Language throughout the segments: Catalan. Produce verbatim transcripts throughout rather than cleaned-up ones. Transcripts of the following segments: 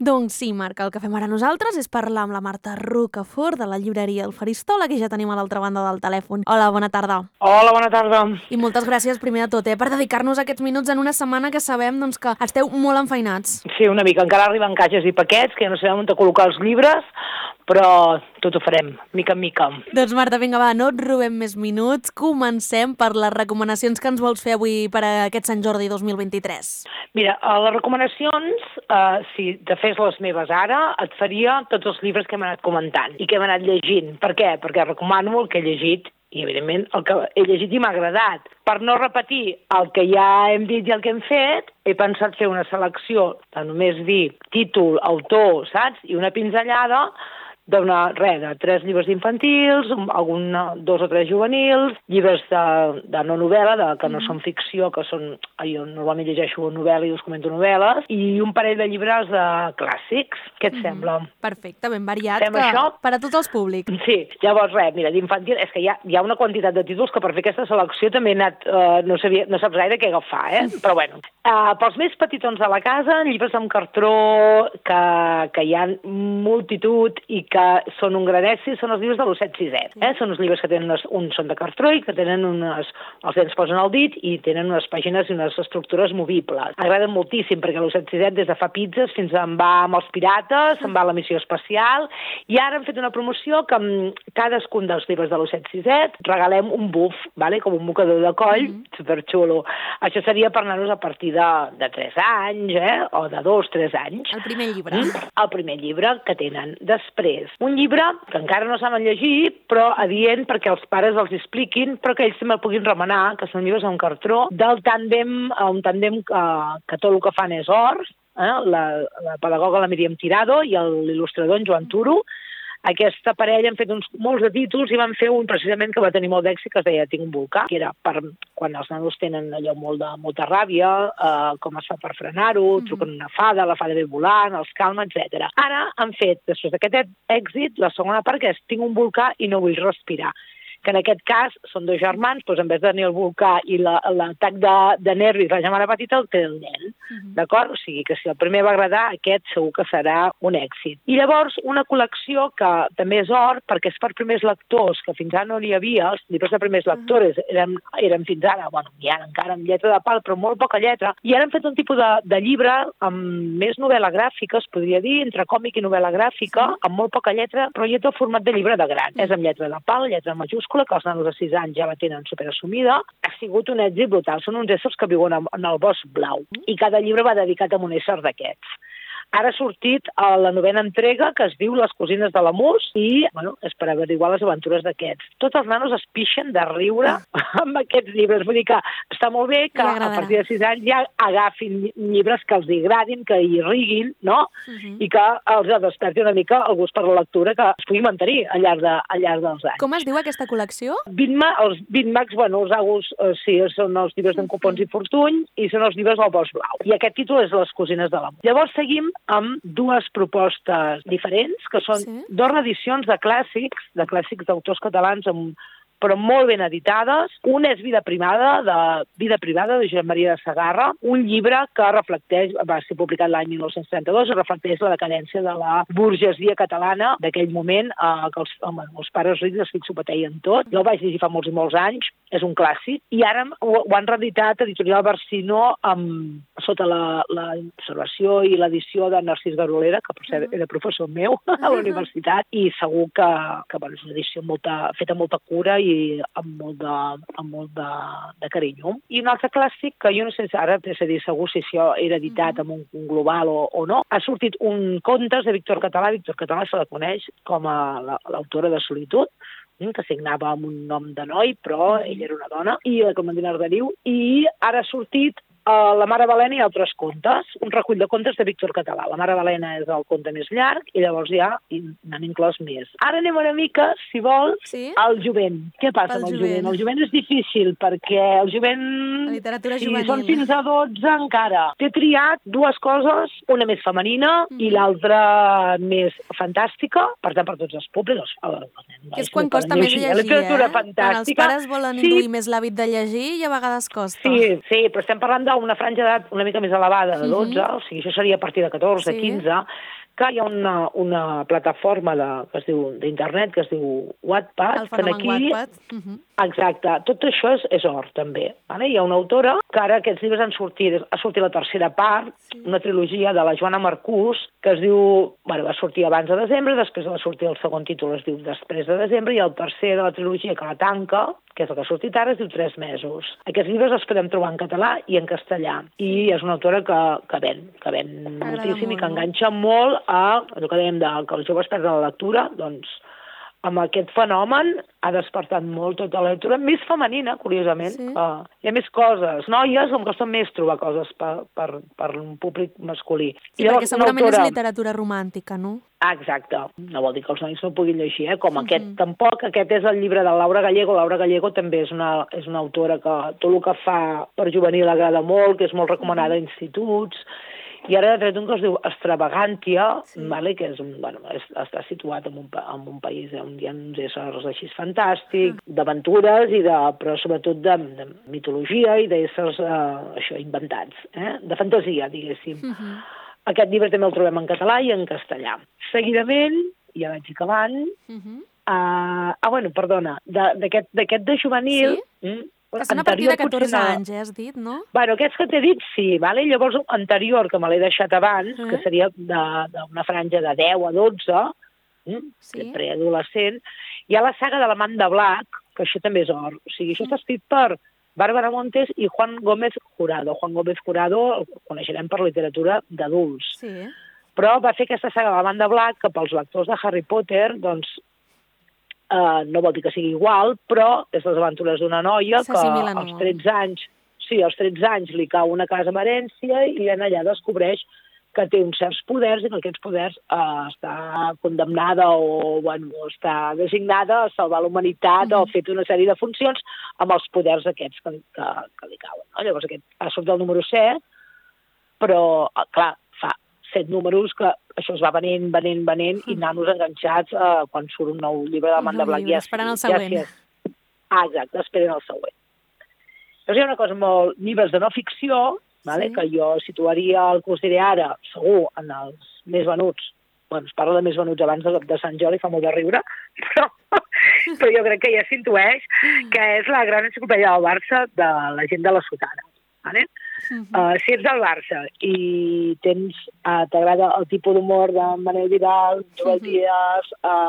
Doncs sí, Marc, el que fem ara nosaltres és parlar amb la Marta Rocafort de la llibreria El Faristol, que ja tenim a l'altra banda del telèfon. Hola, bona tarda. Hola, bona tarda. I moltes gràcies, primer de tot, eh, per dedicar-nos aquests minuts en una setmana que sabem doncs, que esteu molt enfeinats. Sí, una mica. Encara arriben caixes i paquets, que ja no sabem on col·locar els llibres, però tot ho farem, mica en mica. Doncs Marta, vinga, va, no et robem més minuts. Comencem per les recomanacions que ens vols fer avui per a aquest Sant Jordi dos mil vint-i-tres. Mira, a les recomanacions, eh, si te fes les meves ara, et faria tots els llibres que hem anat comentant i que hem anat llegint. Per què? Perquè recomano el que he llegit i, evidentment, el que he llegit i m'ha agradat. Per no repetir el que ja hem dit i el que hem fet, he pensat fer una selecció de només dir títol, autor, saps? I una pinzellada d'una, res, de tres llibres infantils, algun, dos o tres juvenils, llibres de, de no novel·la, de, que no mm. són ficció, que són... Jo normalment llegeixo novel·la i us comento novel·les, i un parell de llibres de clàssics. Què et mm. sembla? Perfecte, ben variat, Fem que això? Per a tots els públics. Sí, llavors res, mira, d'infantil, és que hi ha, hi ha una quantitat de títols que per fer aquesta selecció també he anat, eh, no, sabia, no saps gaire què agafar, eh? Mm. Però bueno, eh, pels més petitons de la casa, llibres amb cartró, que, que hi ha multitud i que són un gran èxit, són els llibres de l'Osset Siset. Eh? Són uns llibres que tenen unes, uns són de cartró i que tenen unes... els dents posen al dit i tenen unes pàgines i unes estructures movibles. Agraden moltíssim perquè l'Osset Siset des de fa pizzas fins a en va amb els pirates, se'n va a la missió espacial, i ara hem fet una promoció que amb cadascun dels llibres de l'Osset Siset regalem un buf, vale? Com un mocador de coll, mm -hmm. superxulo. Això seria per nanos a partir de, de tres anys, eh? O de dos, tres anys. El primer llibre. Mm? El primer llibre que tenen. Després, un llibre que encara no saben llegir, però adient perquè els pares els expliquin, però que ells també el puguin remenar, que són llibres amb cartró, del tàndem, un tàndem que, que tot el que fan és or, eh? la, la pedagoga la Míriam Tirado i l'il·lustrador en Joan Turo. Aquesta parella han fet uns, molts de títols i van fer un precisament que va tenir molt d'èxit, que es deia Tinc un volcà, que era per quan els nanos tenen allò molt de, molta ràbia, eh, com es fa per frenar-ho, mm -hmm. truquen una fada, la fada ve volant, els calma, etcètera. Ara han fet, després d'aquest èxit, la segona part, que és Tinc un volcà i no vull respirar, que en aquest cas són dos germans, doncs en vez de tenir el volcà i l'atac la, de, de nervis, la germana petita el té el nen, uh -huh. d'acord? O sigui que si el primer va agradar, aquest segur que serà un èxit. I llavors una col·lecció que també és or, perquè és per primers lectors, que fins ara no n'hi havia, els llibres de primers lectors uh -huh. eren, eren fins ara, bueno, hi ha encara amb lletra de pal, però molt poca lletra, i ara han fet un tipus de, de llibre amb més novel·la gràfica, es podria dir, entre còmic i novel·la gràfica, uh -huh. amb molt poca lletra, però ja té el format de llibre de gran. Uh -huh. És amb lletra de pal, lletra majúscula, que els nanos de sis anys ja la tenen superassumida, ha sigut un èxit brutal. Són uns éssers que viuen en el bosc blau i cada llibre va dedicat a un ésser d'aquests. Ara ha sortit a la novena entrega, que es diu Les cosines de la Mus, i bueno, és per averiguar les aventures d'aquests. Tots els nanos es pixen de riure amb aquests llibres. Vull dir que està molt bé que a partir de sis anys ja agafin llibres que els agradin, que hi riguin, no? Uh -huh. I que els desperti una mica el gust per la lectura, que es pugui mantenir al llarg, de, al llarg dels anys. Com es diu aquesta col·lecció? Bitma, els Bitmax, bueno, els Agus, eh, sí, són els llibres d'en Copons i Fortuny i són els llibres del Bosc Blau. I aquest títol és Les cosines de la Mus. Llavors seguim amb dues propostes diferents, que són sí? dues reedicions de clàssics, de clàssics d'autors catalans amb però molt ben editades. Una és Vida privada, de Vida privada, de Josep Maria de Segarra, un llibre que reflecteix, va ser publicat l'any mil nou-cents trenta-dos, i reflecteix la decadència de la burgesia catalana d'aquell moment, eh, que els, home, els pares rics es fixopeteien tot. Jo el vaig llegir fa molts i molts anys, és un clàssic, i ara ho, ho han reeditat Editorial Barcino amb, sota la, la observació i l'edició de Narcís Garolera, que per cert era professor meu a la universitat, i segur que, que bueno, és una edició molta, feta amb molta cura i amb molt de, amb molt de, de carinyo. I un altre clàssic, que jo no sé si ara és a dir segur si això era editat amb un, un global o, o no, ha sortit un contes de Víctor Català. Víctor Català se la coneix com a l'autora de Solitud, que signava amb un nom de noi, però ella era una dona, i la Comandina Arderiu, i ara ha sortit Uh, La mare Balena i altres contes, un recull de contes de Víctor Català. La mare Balena és el conte més llarg i llavors ja n'han inclòs més. Ara anem una mica, si vols, sí? al jovent. Què passa el amb el jovent? jovent? El jovent és difícil perquè el jovent, la literatura si juvenil. són fins a dotze encara. T'he triat dues coses, una més femenina mm. i l'altra més fantàstica, per tant per tots els públics. Que és quan costa més llegir, literatura eh? fantàstica. Quan els pares volen induir sí. més l'hàbit de llegir i a vegades costa. Sí, sí, però estem parlant de a una franja d'edat una mica més elevada, de dotze, uh -huh. o sigui, això seria a partir de catorze, sí. quinze, que hi ha una, una plataforma de, que es diu d'internet que es diu Wattpad. El fenomen aquí, Wattpad. Uh -huh. Exacte. Tot això és, és or, també. Vale? Hi ha una autora que ara aquests llibres han sortit, ha sortit la tercera part, sí. una trilogia de la Joana Marcús, que es diu, bueno, va sortir abans de desembre, després va sortir el segon títol, es diu Després de desembre, i el tercer de la trilogia que la tanca, que és el que ha sortit ara, es diu Tres mesos. Aquests llibres els podem trobar en català i en castellà. I és una autora que, que ven, que ven moltíssim molt, i que enganxa no? molt a, el que dèiem, de, que els joves perden la lectura, doncs amb aquest fenomen ha despertat molt tota la lectura, més femenina, curiosament. Sí. Uh, hi ha més coses. Noies em costa més trobar coses per, per, per un públic masculí. Sí, I llavors, perquè segurament autora... és literatura romàntica, no? Ah, exacte. No vol dir que els nois no puguin llegir, eh? Com uh -huh. aquest tampoc. Aquest és el llibre de Laura Gallego. Laura Gallego també és una, és una autora que tot el que fa per juvenil agrada molt, que és molt recomanada uh -huh. a instituts. I ara ha tret un que es diu Extravagantia, sí. vale? Que és un, bueno, és, està situat en un, en un país on hi ha uns éssers així fantàstics, uh -huh. d'aventures, i de, però sobretot de, de mitologia i d'éssers eh, això, inventats, eh? De fantasia, diguéssim. Uh -huh. Aquest llibre també el trobem en català i en castellà. Seguidament, ja vaig acabant, uh -huh. uh, ah, bueno, perdona, d'aquest de juvenil... Sí? Mm, que són a partir de catorze anys, eh, has dit, no? Bueno, aquests que t'he dit, sí. Vale? Llavors, anterior, que me l'he deixat abans, eh? que seria d'una franja de deu a dotze, mm, sí. preadolescent, hi ha la saga de l'Amant de Black, que això també és or. O sigui, això està escrit per Bàrbara Montes i Juan Gómez Jurado. Juan Gómez Jurado el coneixerem per literatura d'adults. Sí. Però va fer aquesta saga de l'Amant de Black, que pels lectors de Harry Potter, doncs, Uh, no vol dir que sigui igual, però és les aventures d'una noia que als tretze anys, sí, als tretze anys li cau una casa amb herència i en allà descobreix que té uns certs poders i que aquests poders uh, està condemnada o, bueno, està designada a salvar la humanitat mm -hmm. o a fer una sèrie de funcions amb els poders aquests que, que, que li cauen. No? Llavors aquest ha sortit el número set, però, uh, clar, fa set números que això es va venent, venent, venent, mm. i nanos enganxats uh, quan surt un nou llibre de l'Amant de Black. Ja, esperant el següent. Ja, sí, ah, exacte, esperen el següent. Llavors hi ha una cosa molt... Llibres de no ficció, vale, sí. que jo situaria, el que us diré ara, segur, en els més venuts. Bueno, es parla de més venuts abans de, de Sant Jordi, fa molt de riure, però, però jo crec que ja s'intueix que és la gran enciclopèdia del Barça de la gent de la Sotana. Vale? Uh-huh. uh, si ets del Barça i tens uh, t'agrada el tipus d'humor de Manel Vidal, Joel uh-huh. Díaz,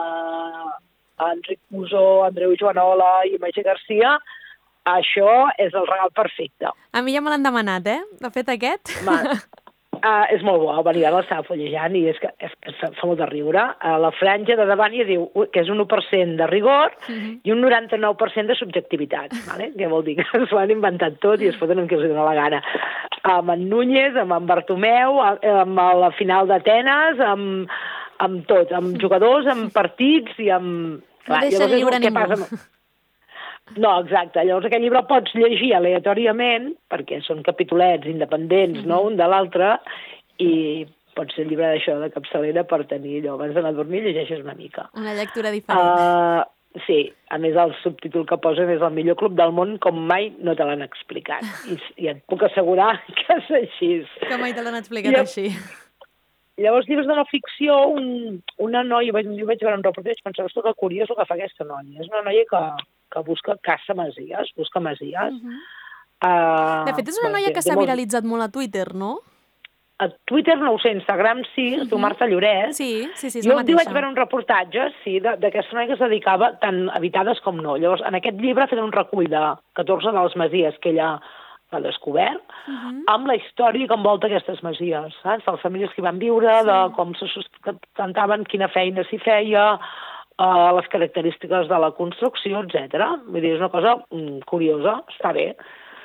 uh, Enric Musó, Andreu Joanola i Magí Garcia, això és el regal perfecte. A mi ja me l'han demanat, eh? De fet, aquest. Uh, és molt bo, bueno, ja l'estava fullejant i és que és, és, fa molt de riure. Uh, la franja de davant ja diu que és un u per cent de rigor uh-huh. i un noranta-nou per cent de subjectivitat. Vale? Què vol dir? Que s'ho han inventat tot i es foten en què els dona la gana. Amb en Núñez, amb en Bartomeu, amb la final d'Atenes, amb, amb tot, amb jugadors, amb partits i amb... Clar, no deixa lliure ningú. Passa... No, exacte. Llavors aquest llibre el pots llegir aleatòriament, perquè són capitulets independents, mm-hmm. no?, un de l'altre, i pot ser el llibre d'això de capçalera per tenir allò, abans d'anar a dormir llegeixes una mica. Una lectura diferent. Uh, sí, a més el subtítol que posen és el millor club del món com mai no te l'han explicat. I, i et puc assegurar que és així. Que mai te l'han explicat Llav així. Llavors, llibres de no ficció, un, una noia, jo vaig veure un reportatge i pensava, ostres, que curiós el que fa aquesta noia. És una noia que... que busca caça masies, busca masies. Uh-huh. uh, de fet, és una noia que s'ha viralitzat molt a Twitter, no? A Twitter no ho sé, Instagram sí, uh-huh. es diu Marta Lloret. Sí, sí, sí, és jo la mateixa. Jo vaig veure un reportatge, sí, d'aquesta noia que es dedicava tant a habitades com no. Llavors, en aquest llibre ha fet un recull de catorze de les masies que ella ha descobert, uh-huh. amb la història que envolta aquestes masies, saps? De les famílies que hi van viure, sí. de com se sustentaven, quina feina s'hi feia, Uh, les característiques de la construcció, etcètera. Vull dir, és una cosa mm, curiosa, està bé.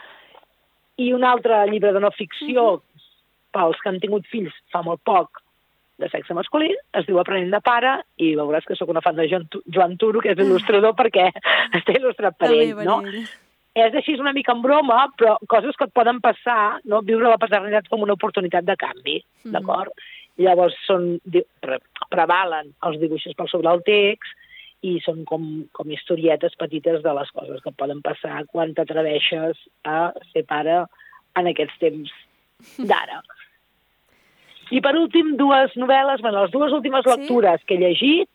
I un altre llibre de no ficció, uh-huh. pels que han tingut fills fa molt poc, de sexe masculí, es diu Aprenent de pare, i veuràs que sóc una fan de Joan, Joan Turo, que és il·lustrador, perquè està il·lustrat per ell, no? És així una mica en broma, però coses que et poden passar, no? Viure la paternitat com una oportunitat de canvi, uh-huh. d'acord? Llavors són, pre, prevalen els dibuixos per sobre el text i són com, com historietes petites de les coses que poden passar quan t'atreveixes a ser pare en aquests temps d'ara. I per últim, dues novel·les, bueno, les dues últimes Sí? lectures que he llegit,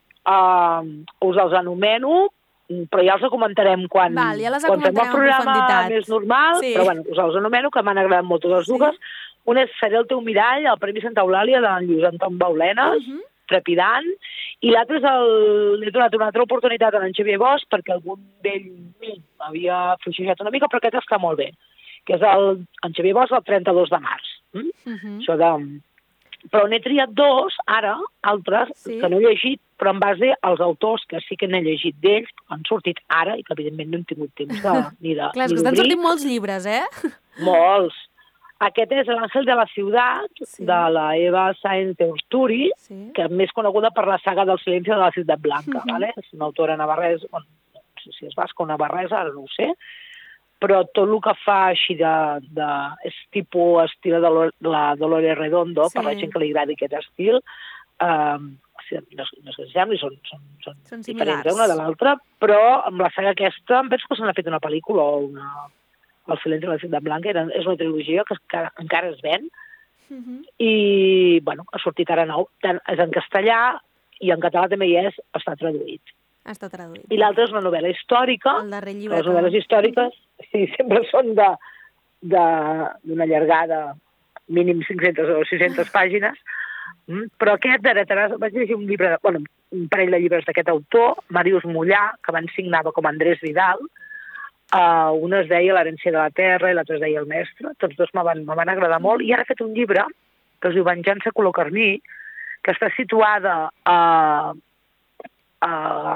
uh, us els anomeno, però ja els comentarem quan, Val, ja les quan fem el comentarem en programa profunditat. més normal, Sí. però bueno, us els anomeno, que m'han agradat molt totes Sí. dues. Una és Seré el teu mirall, el Premi Santa Eulàlia de Lluís Anton Baulenes, Mhm. trepidant, i l'altre és el... Li he donat una altra oportunitat a en Xavier Bosch perquè algun d'ell havia fluixejat una mica, però aquest està molt bé, que és el, en Xavier Bosch el trenta-dos de març. Mm? Mhm. Això de... Però n'he triat dos, ara, altres, Sí? que no he llegit, però en base als autors que sí que n'he llegit d'ells, que han sortit ara i que evidentment no hem tingut temps de, ni de Clar, és ni que estan d'obrir. sortint molts llibres, eh? Molts. Aquest és L'Àngel de la Ciutat, Sí. de la Eva Sáenz de Urturi, Sí. que és més coneguda per la saga del silenci de la Ciutat Blanca, Mhm. vale? És una autora navarresa, bueno, no sé si és basca o navarresa, ara no ho sé, però tot el que fa així de... de és tipus estil de Dolor- la Dolores Redondo, Sí. per la gent que li agradi aquest estil, eh, no, no sé si sembli, són, són, són, Són diferents similars. eh, una de l'altra, però amb la saga aquesta em penso que se n'ha fet una pel·lícula o una... El silenci de la Ciutat Blanca era, és una trilogia que encara, encara es ven, Mhm. i bueno, ha sortit ara nou, tant és en castellà i en català també hi és, està traduït. Està traduït. I l'altra és una novel·la històrica. El darrer llibre Les que- novel·les històriques sí, sempre són de de- d'una llargada mínim cinc-centes o sis-centes pàgines, mm, però aquest heretaràs, vaig llegir un llibre, de, bueno, un parell de llibres d'aquest autor, Màrius Mollà, que van signava com Andrés Vidal, uh, un es deia L'herència de la terra i l'altre es deia El mestre, tots dos me van, me van agradar molt, i ara he fet un llibre que es diu Venjança color carmí, que està situada a, a,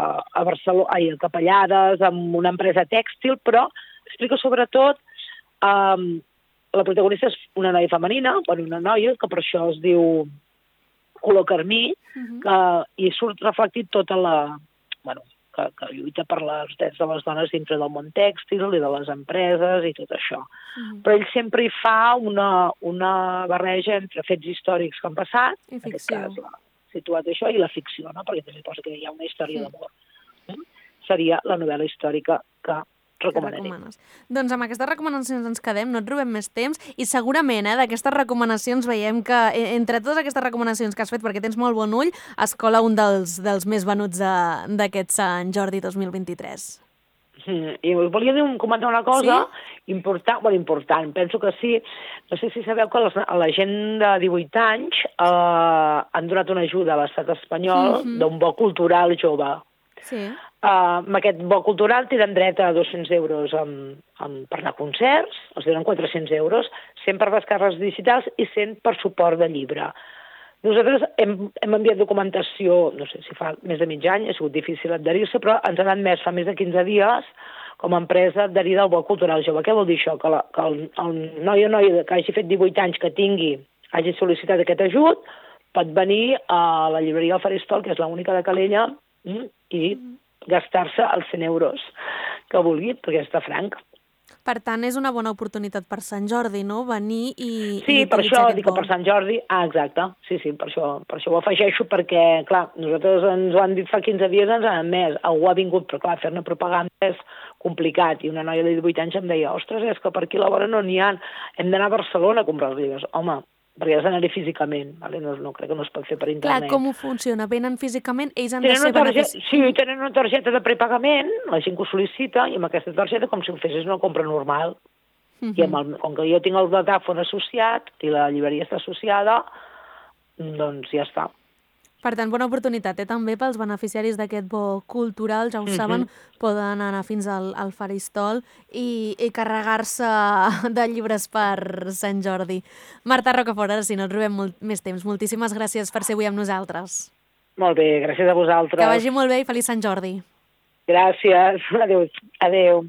a Barcelona, ai, a Capellades, amb una empresa tèxtil, però explica sobretot um, la protagonista és una noia femenina, bueno, una noia, que per això es diu color carmí, Mhm. que hi surt reflectit tota la... Bueno, que, que lluita per les drets de les dones dintre del món tèxtil i de les empreses i tot això. Mhm. Però ell sempre hi fa una, una barreja entre fets històrics que han passat, I en aquest ficció. cas l'ha situat això, i la ficció, no? Perquè també posa que hi ha una història Mm. d'amor. Mm? Seria la novel·la històrica que Que recomanaré. recomanes. Doncs amb aquestes recomanacions ens quedem, no et robem més temps, i segurament eh, d'aquestes recomanacions veiem que eh, entre totes aquestes recomanacions que has fet, perquè tens molt bon ull, es cola un dels, dels més venuts de- d'aquest Sant Jordi dos mil vint-i-tres. Mm, I us volia dir, un- comentar una cosa important, bueno, important, penso que sí. No sé si sabeu que les, a la gent de divuit anys eh, han donat una ajuda a l'estat espanyol Mhm. d'un bo cultural jove. Sí. Uh, amb aquest bo cultural tenen dret a dos-cents euros amb, amb, per anar a concerts, els donen quatre-cents euros, cent per descàrregues digitals i cent per suport de llibre. Nosaltres hem, hem enviat documentació, no sé si fa més de mig any, ha sigut difícil adherir-se, però ens han admès fa més de quinze dies com a empresa adherida al bo cultural jove. Què vol dir això? Que, la, que el, el noi o noia que hagi fet divuit anys que tingui, hagi sol·licitat aquest ajut, pot venir a la llibreria del Faristol, que és l'única de Calella, mm, i gastar-se els cent euros que vulgui, perquè està franc. Per tant, és una bona oportunitat per Sant Jordi, no? Venir i, Sí, i per utilitzar això aquest dic que bo. per Sant Jordi... Ah, exacte, sí, sí, per això, per això ho afegeixo, perquè, clar, nosaltres ens ho han dit fa quinze dies, ens han admès, algú ha vingut, però clar, fer-ne propaganda és complicat, i una noia de divuit anys em deia, ostres, és que per aquí a la vora no n'hi ha, hem d'anar a Barcelona a comprar els llibres. Home, perquè has d'anar-hi físicament, vale? no, no crec que no es pot fer per Clar, internet. com ho funciona? Venen físicament, ells han de Tenen ser una targeta, benefici... sí, tenen una targeta de prepagament, la gent que ho sol·licita, i amb aquesta targeta com si ho fessis una compra normal. Mhm. I amb el, com que jo tinc el datàfon associat i la llibreria està associada, doncs ja està. Per tant, bona oportunitat, eh? També pels beneficiaris d'aquest bo cultural, ja ho Mhm. saben, poden anar fins al, al Faristol i, i carregar-se de llibres per Sant Jordi. Marta Rocafort, ara sí, no et robem molt més temps. Moltíssimes gràcies per ser avui amb nosaltres. Molt bé, gràcies a vosaltres. Que vagi molt bé i feliç Sant Jordi. Gràcies, adéu. Adéu.